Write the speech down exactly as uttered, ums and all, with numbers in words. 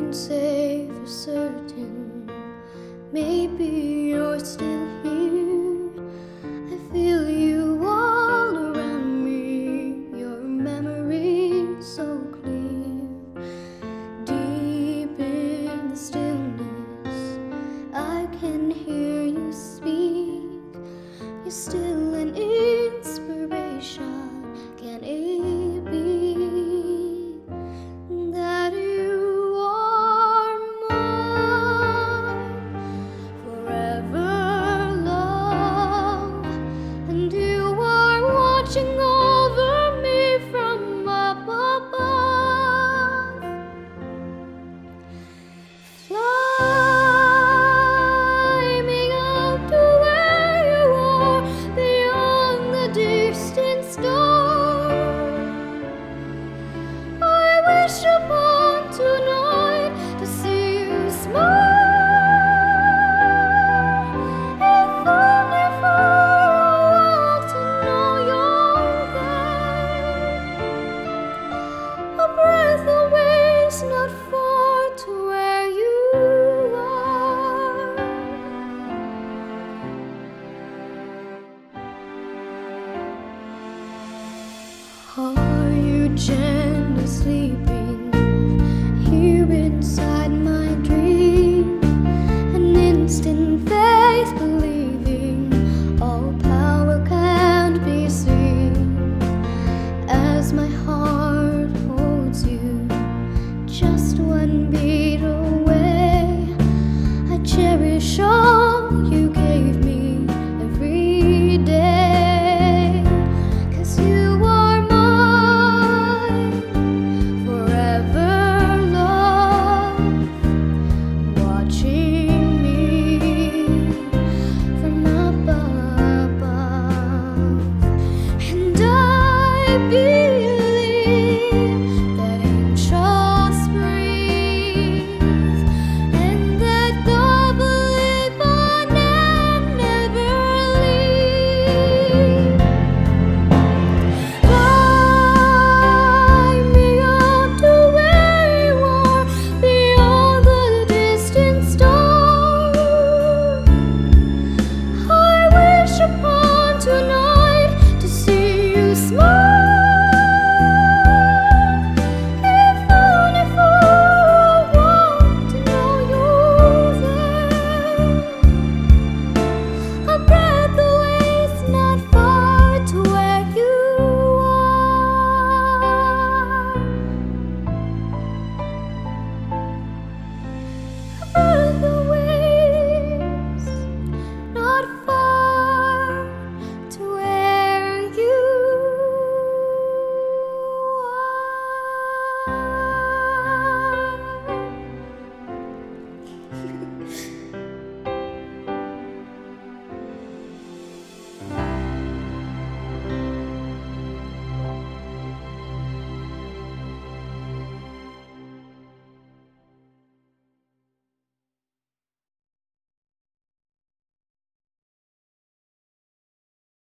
can't say for certain. Maybe you're still here. I feel you all around me. Your memory so clear. Deep in the stillness, I can hear you speak. You're still an inspiration. Can it be that you are mine forever, love? And you are watching over me from up above. Fly me out to where you are, beyond the distant star. I wish upon tonight to see you smile, if only for a while to know you're there. A breath away is not far to where you are. Are you gently sleeping here inside my dream? An instant faith believing all power can't be seen. As my heart holds you, just one beat.